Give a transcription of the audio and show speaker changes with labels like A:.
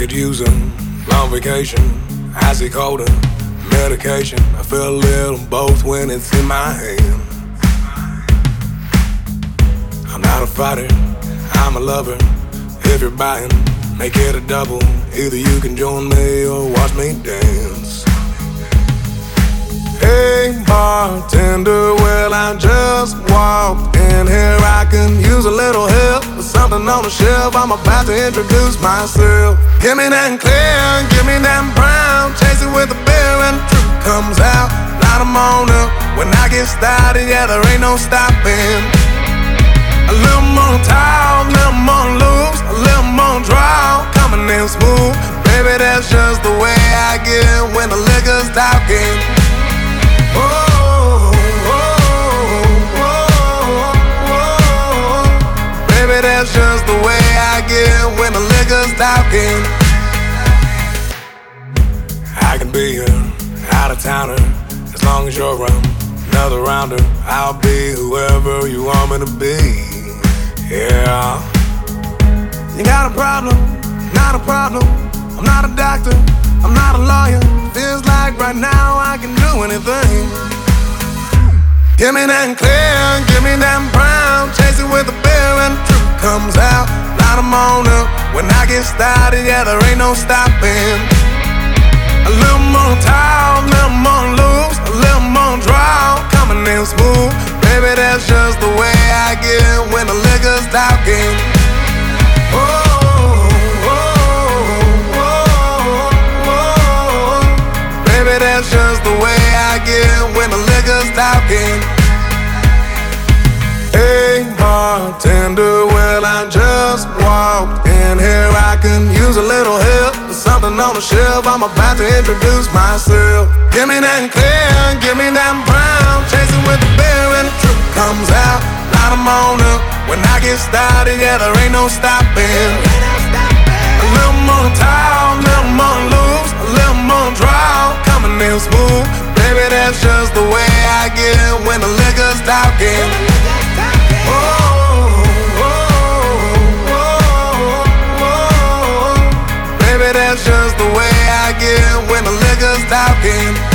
A: could use a long vacation, icy cold and medication. I feel a little both when it's in my hand. I'm not a fighter, I'm a lover. If you're buying, make it a double. Either you can join me or watch me dance. Hey bartender, well I just walked in here. I can use a little help with something on the shelf. I'm about to introduce myself. Give me that clear, give me that brown. Chase it with a beer and the truth comes out. Light 'em on up. When I get started, yeah, there ain't no stopping. A little more tall, a little more loose, a little more draw, coming in smooth. Baby, that's just the way I get when the liquor's talking. Baby, that's just the way I get when the liquor's talking. I can be an out-of-towner as long as you're around. Another rounder, I'll be whoever you want me to be. Yeah. You got a problem? Not a problem. I'm not a doctor, I'm not a lawyer. Feels like right now I can do anything. Give me that clear, give me that brown. Chase it with a beer and the truth comes out. Light 'em on up. When I get started, yeah, there ain't no stopping. A little more tall, a little more loose, a little more draw, coming in smooth. Baby, that's just the way I get when the liquor's talking. Baby, that's just the way I get when the liquor's talking. Hey bartender, well I just walked in here. I can use a little help with something on the shelf. I'm about to introduce myself. Give me that clear, give me that brown. Chase it with the beer and the truth comes out. Light 'em on up. When I get started, yeah, there ain't no stopping. A little more tall, a little more loose, a little more draw, coming in smooth. Baby, that's just the way I get when the liquor's talking. Baby, that's just the way I get when the liquor's talking.